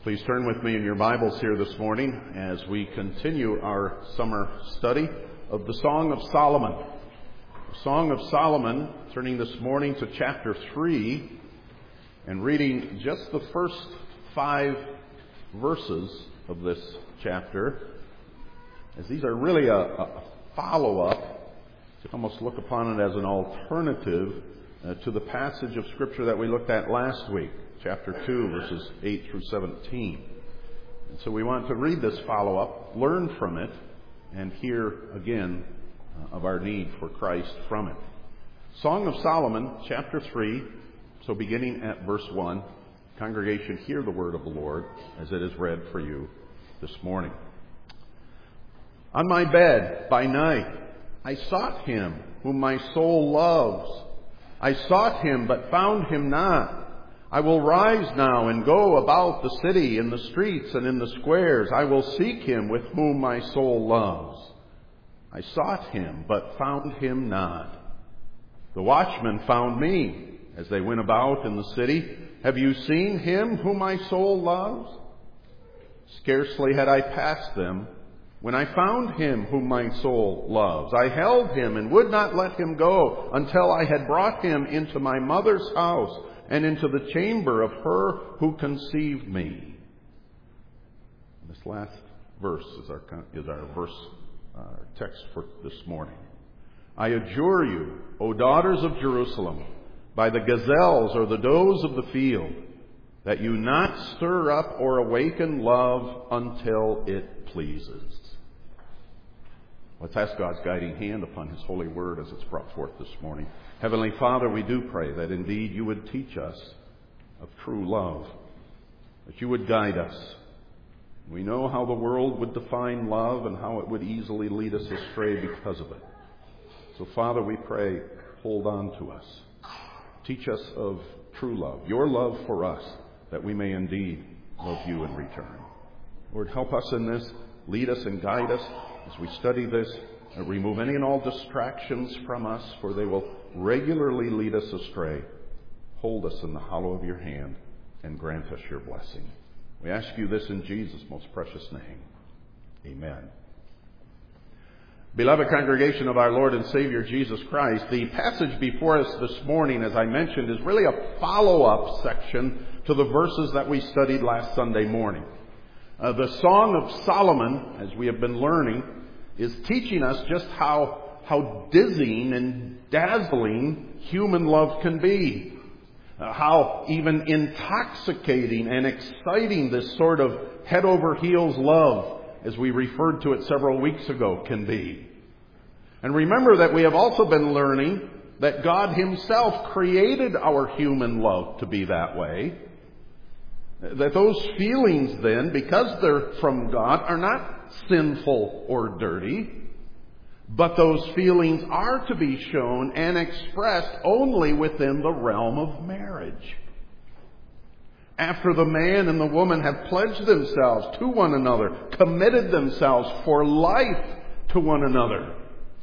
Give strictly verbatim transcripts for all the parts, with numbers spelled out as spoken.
Please turn with me in your Bibles here this morning as we continue our summer study of the Song of Solomon. The Song of Solomon, turning this morning to chapter three and reading just the first five verses of this chapter, as these are really a, a follow-up. You almost look upon it as an alternative uh, to the passage of Scripture that we looked at last week. Chapter two, verses eight through seventeen. And so we want to read this follow-up, learn from it, and hear again uh, of our need for Christ from it. Song of Solomon, chapter three, so beginning at verse one. Congregation, hear the word of the Lord as it is read for you this morning. On my bed by night I sought him whom my soul loves. I sought him but found him not. I will rise now and go about the city, in the streets and in the squares. I will seek him with whom my soul loves. I sought him, but found him not. The watchmen found me as they went about in the city. Have you seen him whom my soul loves? Scarcely had I passed them when I found him whom my soul loves. I held him and would not let him go until I had brought him into my mother's house and into the chamber of her who conceived me. This last verse is our is our verse uh, text for this morning. I adjure you, O daughters of Jerusalem, by the gazelles or the does of the field, that you not stir up or awaken love until it pleases. Let's ask God's guiding hand upon His holy word as it's brought forth this morning. Heavenly Father, we do pray that indeed you would teach us of true love, that you would guide us. We know how the world would define love and how it would easily lead us astray because of it. So Father, we pray, hold on to us. Teach us of true love, your love for us, that we may indeed love you in return. Lord, help us in this. Lead us and guide us as we study this. And remove any and all distractions from us, for they will regularly lead us astray. Hold us in the hollow of your hand and grant us your blessing. We ask you this in Jesus' most precious name. Amen. Beloved congregation of our Lord and Savior Jesus Christ, the passage before us this morning, as I mentioned, is really a follow-up section to the verses that we studied last Sunday morning. Uh, the Song of Solomon, as we have been learning, is teaching us just how, how dizzying and dazzling human love can be. Uh, how even intoxicating and exciting this sort of head over heels love, as we referred to it several weeks ago, can be. And remember that we have also been learning that God Himself created our human love to be that way. That those feelings then, because they're from God, are not sinful or dirty, but those feelings are to be shown and expressed only within the realm of marriage. After the man and the woman have pledged themselves to one another, committed themselves for life to one another.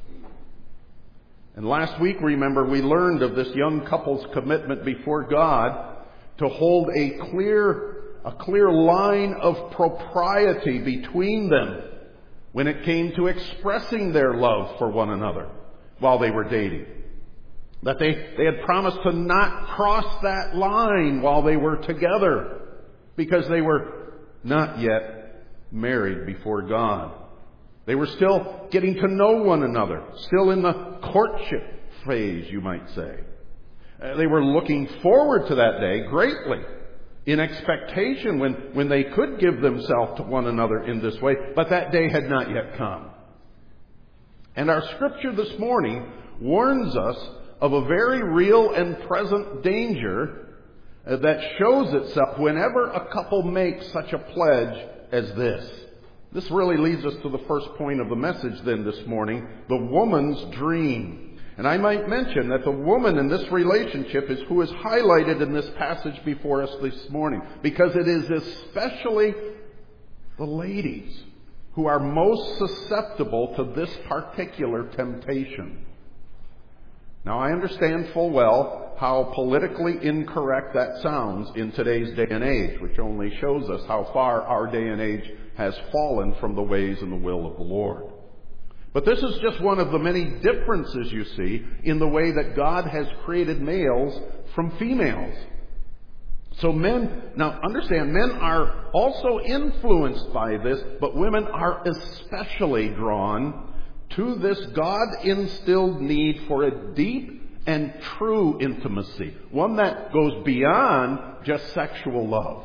And last week, remember, we learned of this young couple's commitment before God to hold a clear, a clear line of propriety between them when it came to expressing their love for one another while they were dating. That they, they had promised to not cross that line while they were together because they were not yet married before God. They were still getting to know one another, still in the courtship phase, you might say. Uh, they were looking forward to that day greatly, in expectation when, when they could give themselves to one another in this way, but that day had not yet come. And our scripture this morning warns us of a very real and present danger uh, that shows itself whenever a couple makes such a pledge as this. This really leads us to the first point of the message then this morning, the woman's dream. And I might mention that the woman in this relationship is who is highlighted in this passage before us this morning, because it is especially the ladies who are most susceptible to this particular temptation. Now, I understand full well how politically incorrect that sounds in today's day and age, which only shows us how far our day and age has fallen from the ways and the will of the Lord. But this is just one of the many differences you see in the way that God has created males from females. So men, now understand, men are also influenced by this, but women are especially drawn to this God-instilled need for a deep and true intimacy, one that goes beyond just sexual love.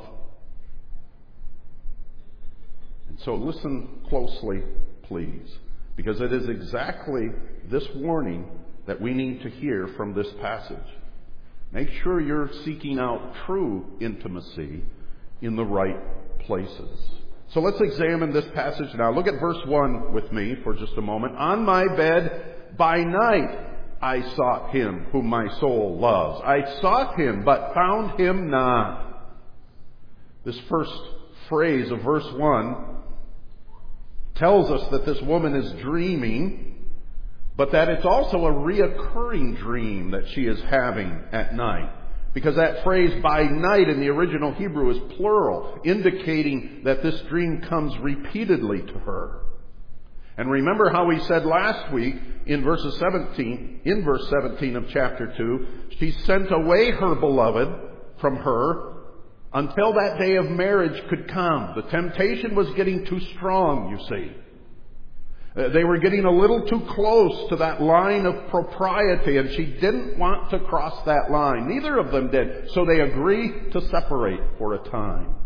And so listen closely, please, because it is exactly this warning that we need to hear from this passage. Make sure you're seeking out true intimacy in the right places. So let's examine this passage now. Look at verse one with me for just a moment. On my bed by night I sought him whom my soul loves. I sought him but found him not. This first phrase of verse one tells us that this woman is dreaming, but that it's also a reoccurring dream that she is having at night. Because that phrase by night in the original Hebrew is plural, indicating that this dream comes repeatedly to her. And remember how we said last week in verses seventeen, in verse seventeen of chapter two, she sent away her beloved from her until that day of marriage could come. The temptation was getting too strong, you see. They were getting a little too close to that line of propriety, and she didn't want to cross that line. Neither of them did. So they agreed to separate for a time.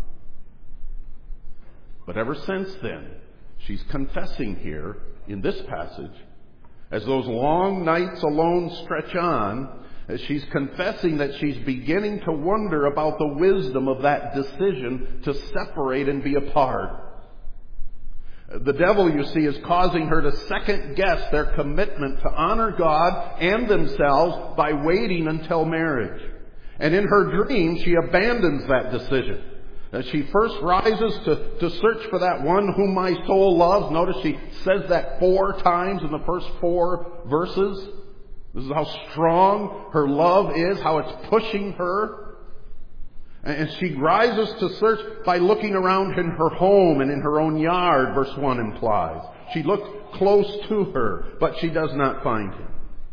But ever since then, she's confessing here in this passage, as those long nights alone stretch on, as she's confessing that she's beginning to wonder about the wisdom of that decision to separate and be apart. The devil, you see, is causing her to second guess their commitment to honor God and themselves by waiting until marriage. And in her dream, she abandons that decision. As she first rises to, to search for that one whom my soul loves. Notice she says that four times in the first four verses. This is how strong her love is, how it's pushing her. And she rises to search by looking around in her home and in her own yard, verse one implies. She looked close to her, but she does not find him.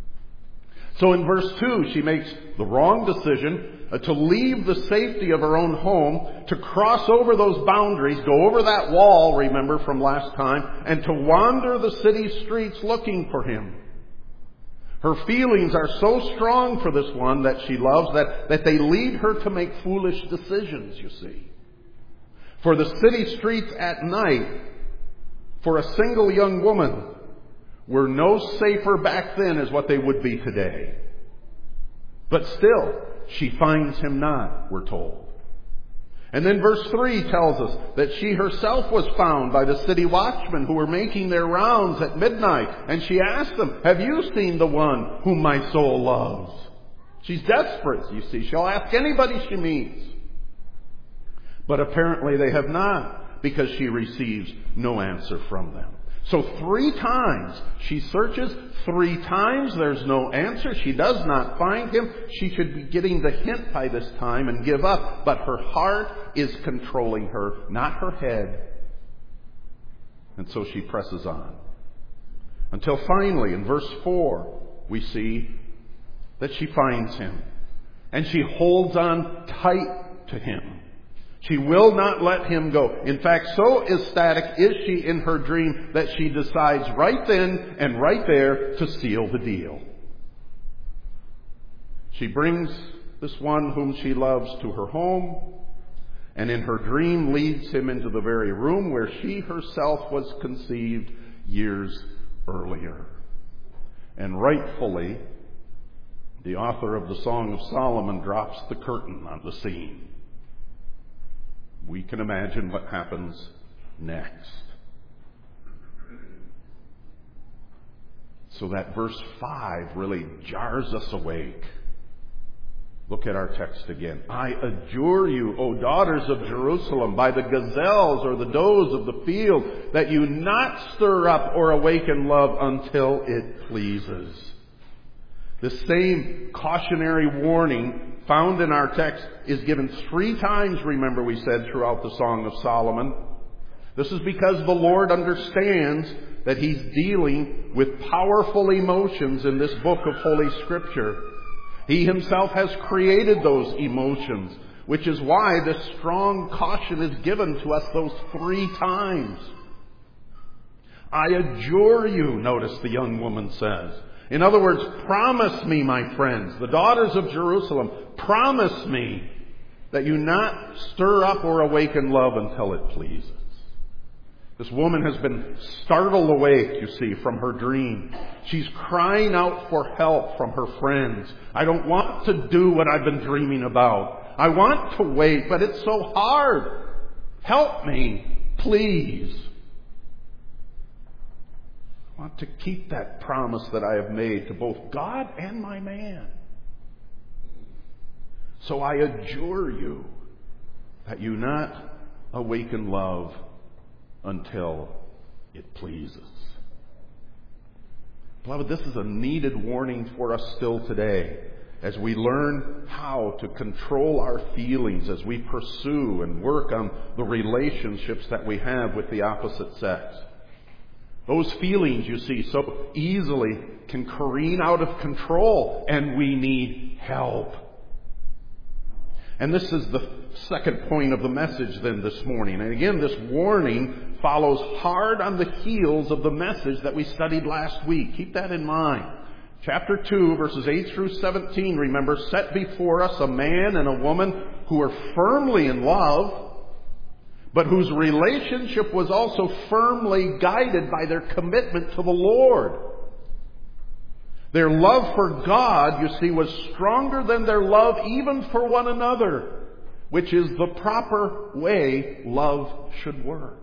So in verse two, she makes the wrong decision uh, to leave the safety of her own home, to cross over those boundaries, go over that wall, remember from last time, and to wander the city streets looking for him. Her feelings are so strong for this one that she loves that, that they lead her to make foolish decisions, you see. For the city streets at night, for a single young woman, were no safer back then as what they would be today. But still, she finds him not, we're told. And then verse three tells us that she herself was found by the city watchmen who were making their rounds at midnight. And she asked them, have you seen the one whom my soul loves? She's desperate, you see. She'll ask anybody she meets. But apparently they have not, because she receives no answer from them. So three times she searches, three times there's no answer. She does not find him. She should be getting the hint by this time and give up. But her heart is controlling her, not her head. And so she presses on. Until finally, in verse four, we see that she finds him. And she holds on tight to him. She will not let him go. In fact, so ecstatic is she in her dream that she decides right then and right there to seal the deal. She brings this one whom she loves to her home, and in her dream leads him into the very room where she herself was conceived years earlier. And rightfully, the author of the Song of Solomon drops the curtain on the scene. We can imagine what happens next. So that verse five really jars us awake. Look at our text again. I adjure you, O daughters of Jerusalem, by the gazelles or the does of the field, that you not stir up or awaken love until it pleases. The same cautionary warning found in our text is given three times, remember we said, throughout the Song of Solomon. This is because the Lord understands that He's dealing with powerful emotions in this book of Holy Scripture. He Himself has created those emotions, which is why this strong caution is given to us those three times. I adjure you, notice the young woman says. In other words, promise me, my friends, the daughters of Jerusalem, promise me that you not stir up or awaken love until it pleases. This woman has been startled awake, you see, from her dream. She's crying out for help from her friends. I don't want to do what I've been dreaming about. I want to wait, but it's so hard. Help me, please. I want to keep that promise that I have made to both God and my man. So I adjure you that you not awaken love until it pleases. Beloved, this is a needed warning for us still today as we learn how to control our feelings as we pursue and work on the relationships that we have with the opposite sex. Those feelings, you see, so easily can careen out of control, and we need help. And this is the second point of the message then this morning. And again, this warning follows hard on the heels of the message that we studied last week. Keep that in mind. Chapter two, verses eight through seventeen, remember, set before us a man and a woman who are firmly in love, but whose relationship was also firmly guided by their commitment to the Lord. Their love for God, you see, was stronger than their love even for one another, which is the proper way love should work.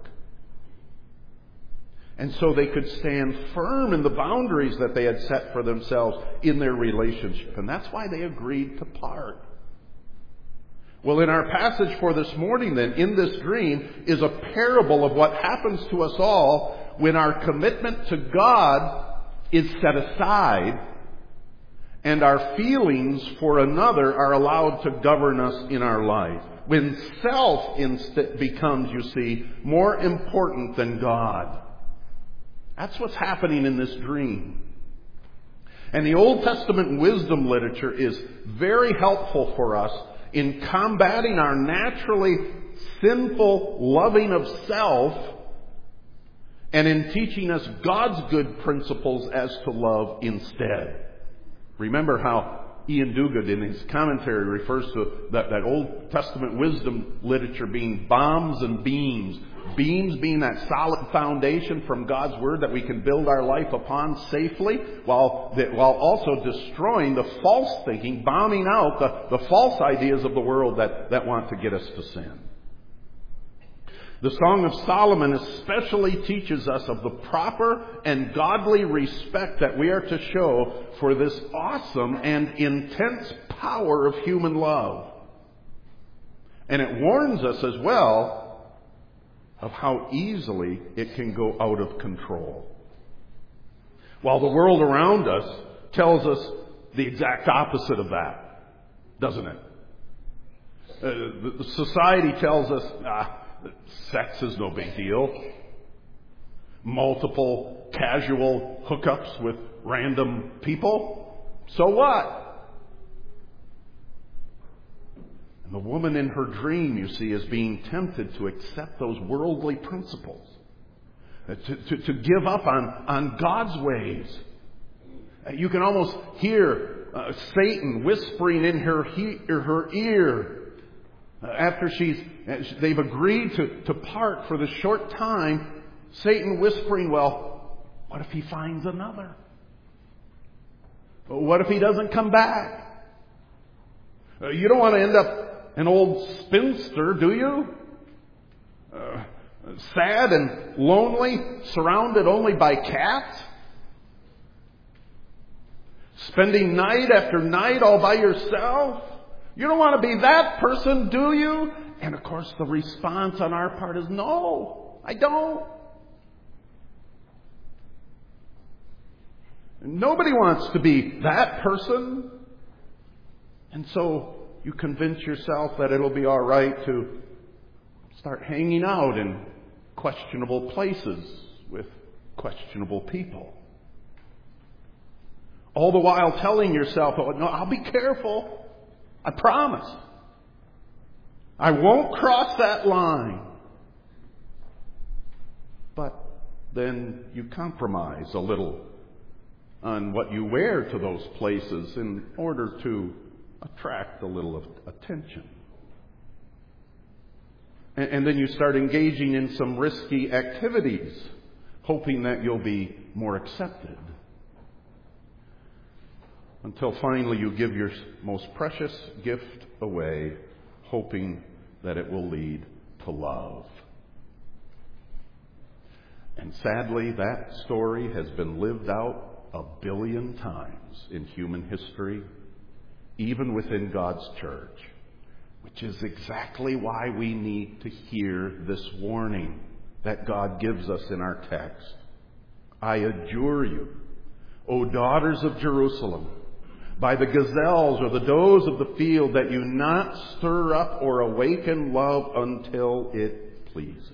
And so they could stand firm in the boundaries that they had set for themselves in their relationship. And that's why they agreed to part. Well, in our passage for this morning then, in this dream, is a parable of what happens to us all when our commitment to God is set aside and our feelings for another are allowed to govern us in our life. When self instead becomes, you see, more important than God. That's what's happening in this dream. And the Old Testament wisdom literature is very helpful for us in combating our naturally sinful loving of self and in teaching us God's good principles as to love instead. Remember how Ian Duguid in his commentary refers to that, that Old Testament wisdom literature being bombs and beams. Beams being that solid foundation from God's Word that we can build our life upon safely, while, while also destroying the false thinking, bombing out the, the false ideas of the world that, that want to get us to sin. The Song of Solomon especially teaches us of the proper and godly respect that we are to show for this awesome and intense power of human love. And it warns us as well of how easily it can go out of control. While the world around us tells us the exact opposite of that, doesn't it? Uh, the, the society tells us, ah, sex is no big deal. Multiple casual hookups with random people, so what? The woman in her dream, you see, is being tempted to accept those worldly principles, to, to, to give up on, on God's ways. You can almost hear uh, Satan whispering in her, he, her ear uh, after she's they've agreed to, to part for the short time. Satan whispering, well, what if he finds another? What if he doesn't come back? Uh, you don't want to end up an old spinster, do you? Uh, sad and lonely, surrounded only by cats? Spending night after night all by yourself? You don't want to be that person, do you? And of course the response on our part is, no, I don't. Nobody wants to be that person. And so you convince yourself that it'll be all right to start hanging out in questionable places with questionable people. All the while telling yourself, oh, no, I'll be careful. I promise. I won't cross that line. But then you compromise a little on what you wear to those places in order to attract a little of attention. And, and then you start engaging in some risky activities, hoping that you'll be more accepted. Until finally you give your most precious gift away, hoping that it will lead to love. And sadly, that story has been lived out a billion times in human history, even within God's church, which is exactly why we need to hear this warning that God gives us in our text. I adjure you, O daughters of Jerusalem, by the gazelles or the does of the field, that you not stir up or awaken love until it pleases.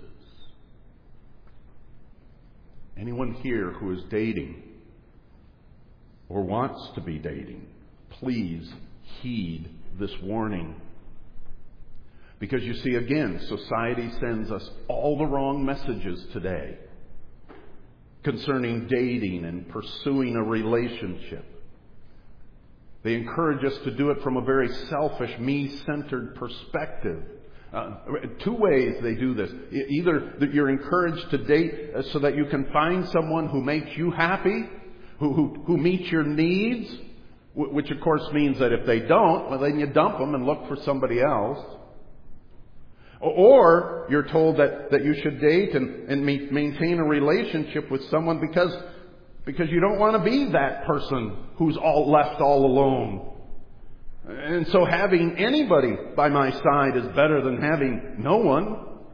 Anyone here who is dating or wants to be dating, please heed this warning. Because you see, again, society sends us all the wrong messages today concerning dating and pursuing a relationship. They encourage us to do it from a very selfish, me-centered perspective. Uh, two ways they do this. Either that you're encouraged to date so that you can find someone who makes you happy, who, who, who meets your needs, which of course means that if they don't, well, then you dump them and look for somebody else. Or you're told that, that you should date and, and maintain a relationship with someone because Because you don't want to be that person who's all left all alone. And so having anybody by my side is better than having no one.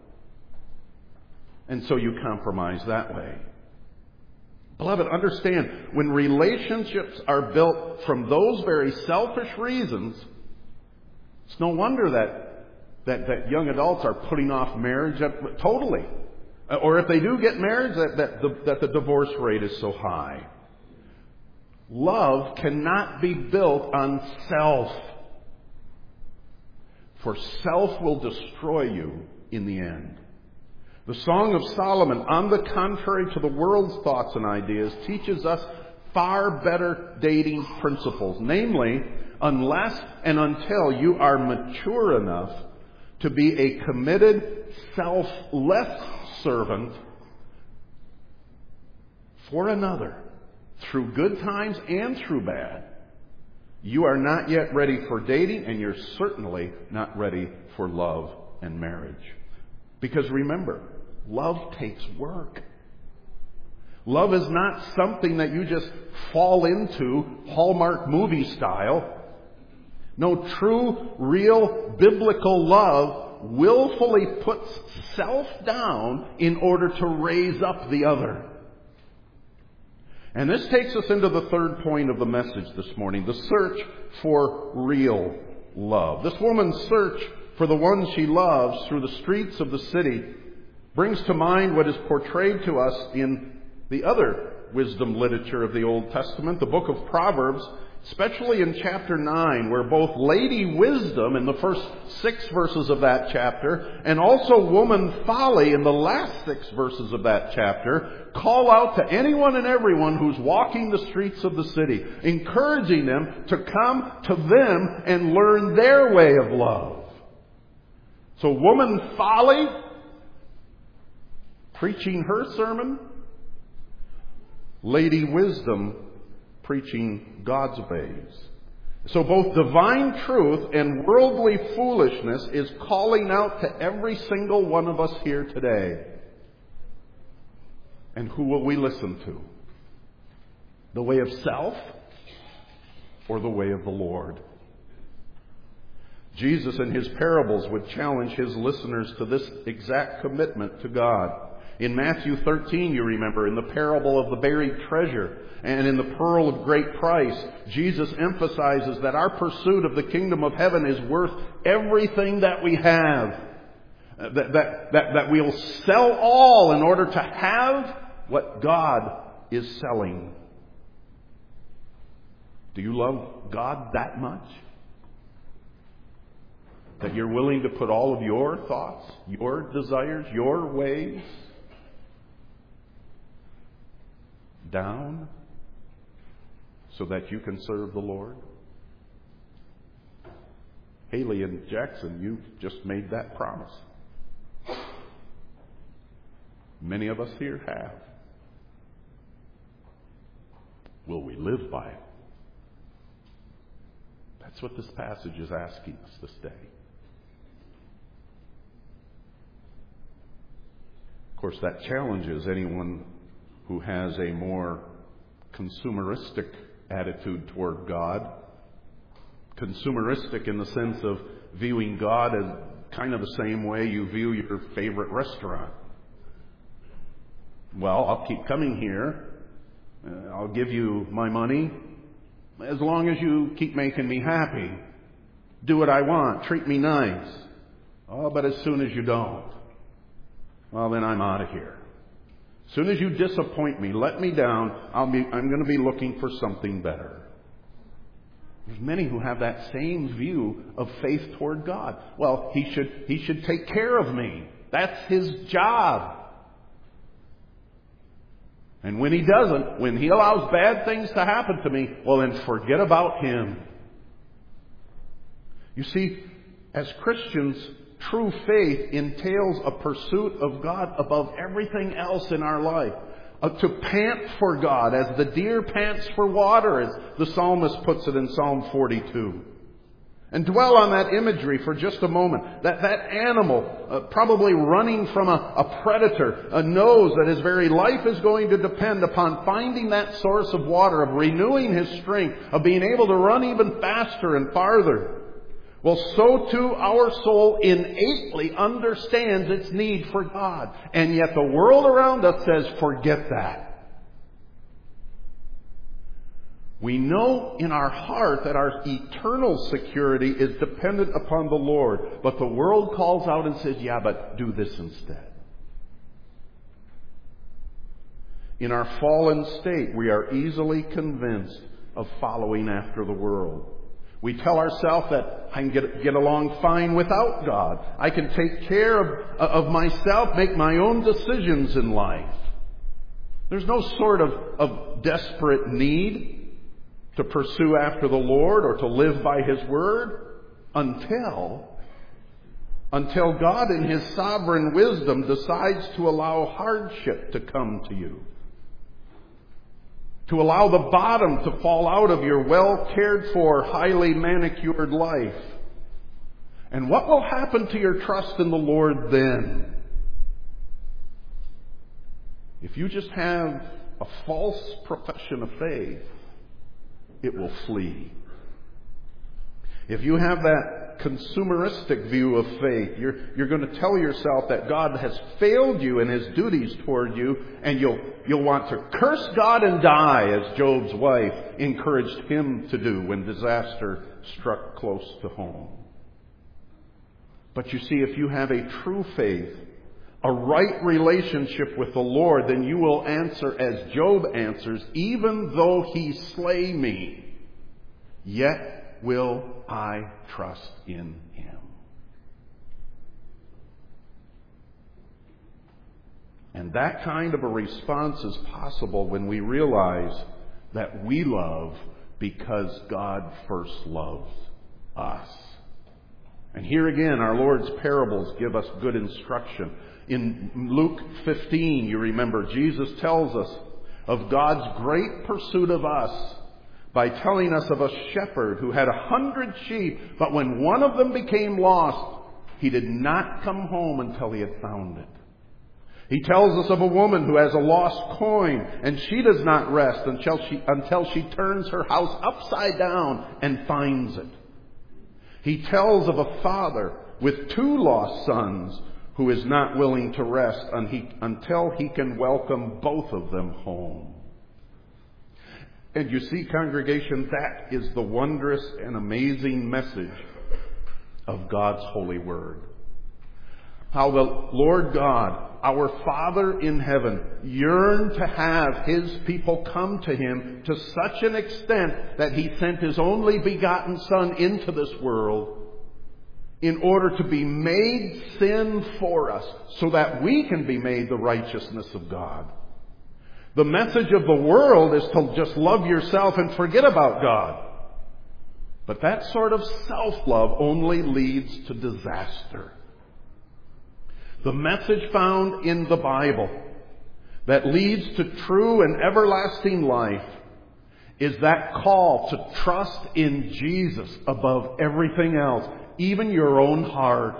And so you compromise that way. Beloved, understand, when relationships are built from those very selfish reasons, it's no wonder that, that, that young adults are putting off marriage totally. Or if they do get married, that, that, the, that the divorce rate is so high. Love cannot be built on self. For self will destroy you in the end. The Song of Solomon, on the contrary to the world's thoughts and ideas, teaches us far better dating principles. Namely, unless and until you are mature enough to be a committed, selfless servant for another, through good times and through bad, you are not yet ready for dating, and you're certainly not ready for love and marriage. Because remember, love takes work. Love is not something that you just fall into Hallmark movie style. No, true, real, biblical love willfully puts self down in order to raise up the other. And this takes us into the third point of the message this morning, the search for real love. This woman's search for the one she loves through the streets of the city brings to mind what is portrayed to us in the other wisdom literature of the Old Testament, the book of Proverbs, especially in chapter nine, where both Lady Wisdom in the first six verses of that chapter and also Woman Folly in the last six verses of that chapter call out to anyone and everyone who's walking the streets of the city, encouraging them to come to them and learn their way of love. So Woman Folly, preaching her sermon, Lady Wisdom, preaching God's ways. So both divine truth and worldly foolishness is calling out to every single one of us here today. And who will we listen to? The way of self or the way of the Lord? Jesus in his parables would challenge his listeners to this exact commitment to God. In Matthew thirteen, you remember, in the parable of the buried treasure and in the pearl of great price, Jesus emphasizes that our pursuit of the kingdom of heaven is worth everything that we have. That, that, that, that we'll sell all in order to have what God is selling. Do you love God that much? That you're willing to put all of your thoughts, your desires, your ways down so that you can serve the Lord? Haley and Jackson, you've just made that promise. Many of us here have. Will we live by it? That's what this passage is asking us this day. Of course, that challenges anyone who has a more consumeristic attitude toward God. Consumeristic in the sense of viewing God as kind of the same way you view your favorite restaurant. Well, I'll keep coming here. Uh, I'll give you my money as long as you keep making me happy. Do what I want. Treat me nice. Oh, but as soon as you don't, well, then I'm out of here. As soon as you disappoint me, let me down, I'll be, I'm going to be looking for something better. There's many who have that same view of faith toward God. Well, he should, he should take care of me. That's his job. And when he doesn't, when he allows bad things to happen to me, well, then forget about him. You see, as Christians, true faith entails a pursuit of God above everything else in our life. Uh, to pant for God as the deer pants for water, as the psalmist puts it in Psalm forty-two. And dwell on that imagery for just a moment. That, that animal, uh, probably running from a, a predator, uh, knows that his very life is going to depend upon finding that source of water, of renewing his strength, of being able to run even faster and farther. Well, so too our soul innately understands its need for God. And yet the world around us says, forget that. We know in our heart that our eternal security is dependent upon the Lord. But the world calls out and says, yeah, but do this instead. In our fallen state, we are easily convinced of following after the world. We tell ourselves that I can get, get along fine without God. I can take care of, of myself, make my own decisions in life. There's no sort of, of desperate need to pursue after the Lord or to live by His Word until, until God in His sovereign wisdom decides to allow hardship to come to you. To allow the bottom to fall out of your well cared for, highly manicured life. And what will happen to your trust in the Lord then? If you just have a false profession of faith, it will flee. If you have that consumeristic view of faith, you're, you're going to tell yourself that God has failed you in His duties toward you, and you'll, you'll want to curse God and die, as Job's wife encouraged him to do when disaster struck close to home. But you see, if you have a true faith, a right relationship with the Lord, then you will answer as Job answers, even though He slay me, yet will I trust in Him. And that kind of a response is possible when we realize that we love because God first loves us. And here again, our Lord's parables give us good instruction. In Luke fifteen, you remember, Jesus tells us of God's great pursuit of us by telling us of a shepherd who had a hundred sheep, but when one of them became lost, he did not come home until he had found it. He tells us of a woman who has a lost coin, and she does not rest until she, until she turns her house upside down and finds it. He tells of a father with two lost sons who is not willing to rest until he can welcome both of them home. And you see, congregation, that is the wondrous and amazing message of God's holy word. How the Lord God, our Father in heaven, yearned to have His people come to Him to such an extent that He sent His only begotten Son into this world in order to be made sin for us so that we can be made the righteousness of God. The message of the world is to just love yourself and forget about God. But that sort of self-love only leads to disaster. The message found in the Bible that leads to true and everlasting life is that call to trust in Jesus above everything else, even your own heart.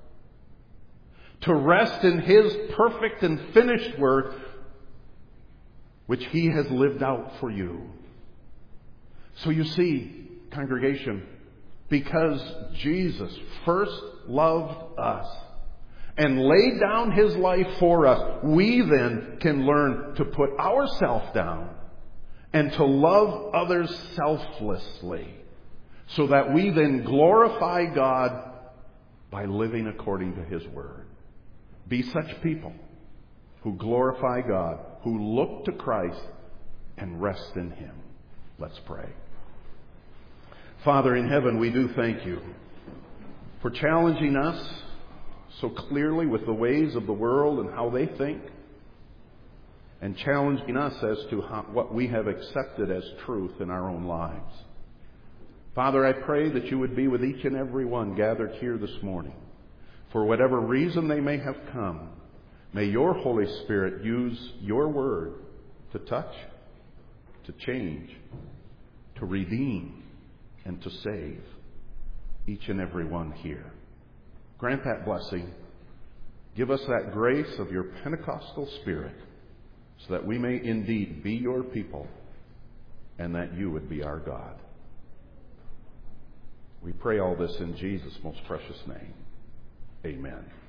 To rest in His perfect and finished work, which He has lived out for you. So you see, congregation, because Jesus first loved us and laid down His life for us, we then can learn to put ourselves down and to love others selflessly, so that we then glorify God by living according to His word. Be such people who glorify God, who look to Christ and rest in Him. Let's pray. Father in heaven, we do thank You for challenging us so clearly with the ways of the world and how they think, and challenging us as to how, what we have accepted as truth in our own lives. Father, I pray that You would be with each and every one gathered here this morning. For whatever reason they may have come, may Your Holy Spirit use Your word to touch, to change, to redeem, and to save each and every one here. Grant that blessing. Give us that grace of Your Pentecostal Spirit so that we may indeed be Your people and that You would be our God. We pray all this in Jesus' most precious name. Amen.